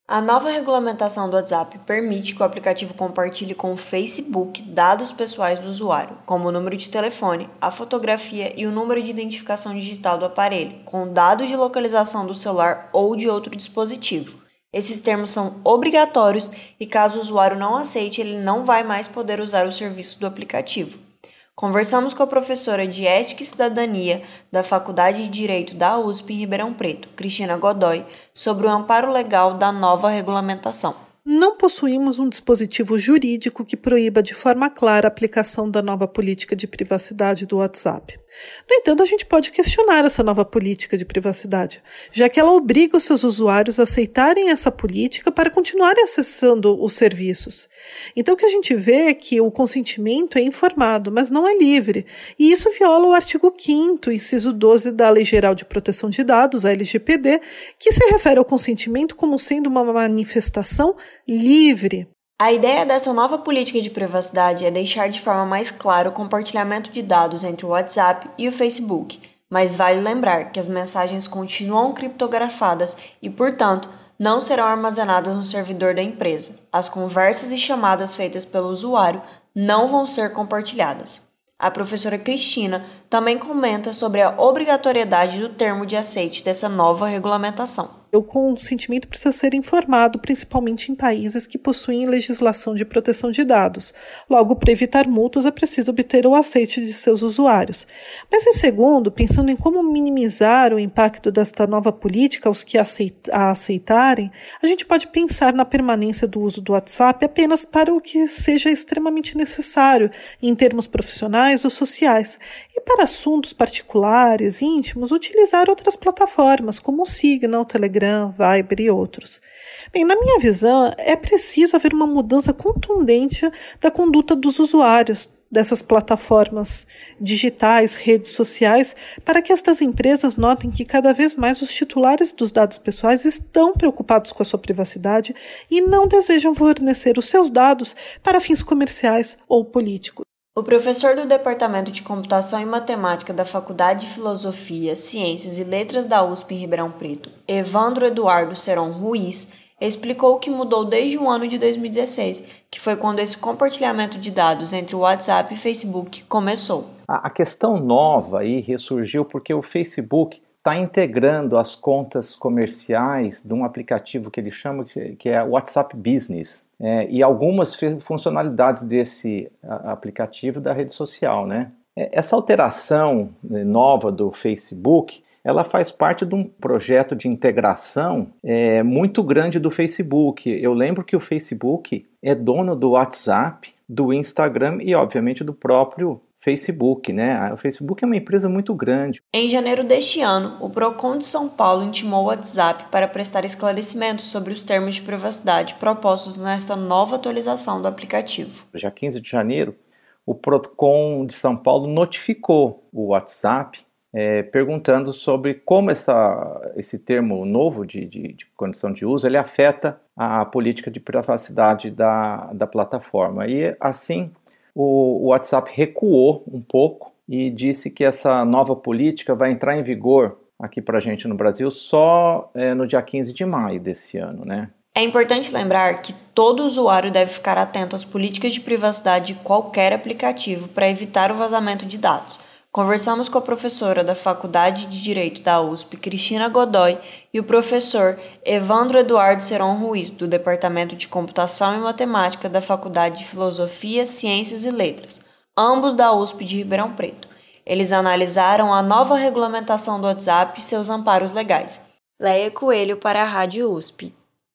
A nova regulamentação do WhatsApp permite que o aplicativo compartilhe com o Facebook dados pessoais do usuário, como o número de telefone, a fotografia e o número de identificação digital do aparelho, com dados de localização do celular ou de outro dispositivo. Esses termos são obrigatórios e, caso o usuário não aceite, ele não vai mais poder usar o serviço do aplicativo. Conversamos com a professora de Ética e Cidadania da Faculdade de Direito da USP em Ribeirão Preto, Cristina Godoy, sobre o amparo legal da nova regulamentação. Não possuímos um dispositivo jurídico que proíba de forma clara a aplicação da nova política de privacidade do WhatsApp. No entanto, a gente pode questionar essa nova política de privacidade, já que ela obriga os seus usuários a aceitarem essa política para continuarem acessando os serviços. Então, o que a gente vê é que o consentimento é informado, mas não é livre, e isso viola o artigo 5º, inciso 12 da Lei Geral de Proteção de Dados, a LGPD, que se refere ao consentimento como sendo uma manifestação livre. A ideia dessa nova política de privacidade é deixar de forma mais clara o compartilhamento de dados entre o WhatsApp e o Facebook, mas vale lembrar que as mensagens continuam criptografadas e, portanto, não serão armazenadas no servidor da empresa. As conversas e chamadas feitas pelo usuário não vão ser compartilhadas. A professora Cristina também comenta sobre a obrigatoriedade do termo de aceite dessa nova regulamentação. O consentimento precisa ser informado, principalmente em países que possuem legislação de proteção de dados. Logo, para evitar multas, é preciso obter o aceite de seus usuários. Mas, em segundo, pensando em como minimizar o impacto desta nova política aos que a aceitarem, a gente pode pensar na permanência do uso do WhatsApp apenas para o que seja extremamente necessário, em termos profissionais ou sociais, e para assuntos particulares, íntimos, utilizar outras plataformas, como o Signal, o Telegram, Viber e outros. Bem, na minha visão, é preciso haver uma mudança contundente da conduta dos usuários dessas plataformas digitais, redes sociais, para que estas empresas notem que cada vez mais os titulares dos dados pessoais estão preocupados com a sua privacidade e não desejam fornecer os seus dados para fins comerciais ou políticos. O professor do Departamento de Computação e Matemática da Faculdade de Filosofia, Ciências e Letras da USP em Ribeirão Preto, Evandro Eduardo Seron Ruiz, explicou o que mudou desde o ano de 2016, que foi quando esse compartilhamento de dados entre o WhatsApp e Facebook começou. A questão nova aí ressurgiu porque o Facebook está integrando as contas comerciais de um aplicativo que ele chama que é o WhatsApp Business, e algumas funcionalidades desse aplicativo da rede social, né? Essa alteração nova do Facebook, ela faz parte de um projeto de integração muito grande do Facebook. Eu lembro que o Facebook é dono do WhatsApp, do Instagram e, obviamente, do próprio Facebook, né? O Facebook é uma empresa muito grande. Em janeiro deste ano, o Procon de São Paulo intimou o WhatsApp para prestar esclarecimentos sobre os termos de privacidade propostos nesta nova atualização do aplicativo. Já 15 de janeiro, o Procon de São Paulo notificou o WhatsApp perguntando sobre como esse termo novo de condição de uso ele afeta a política de privacidade da plataforma. E assim, o WhatsApp recuou um pouco e disse que essa nova política vai entrar em vigor aqui para a gente no Brasil só no dia 15 de maio desse ano, né? É importante lembrar que todo usuário deve ficar atento às políticas de privacidade de qualquer aplicativo para evitar o vazamento de dados. Conversamos com a professora da Faculdade de Direito da USP, Cristina Godoy, e o professor Evandro Eduardo Seron Ruiz, do Departamento de Computação e Matemática da Faculdade de Filosofia, Ciências e Letras, ambos da USP de Ribeirão Preto. Eles analisaram a nova regulamentação do WhatsApp e seus amparos legais. Leia Coelho para a Rádio USP.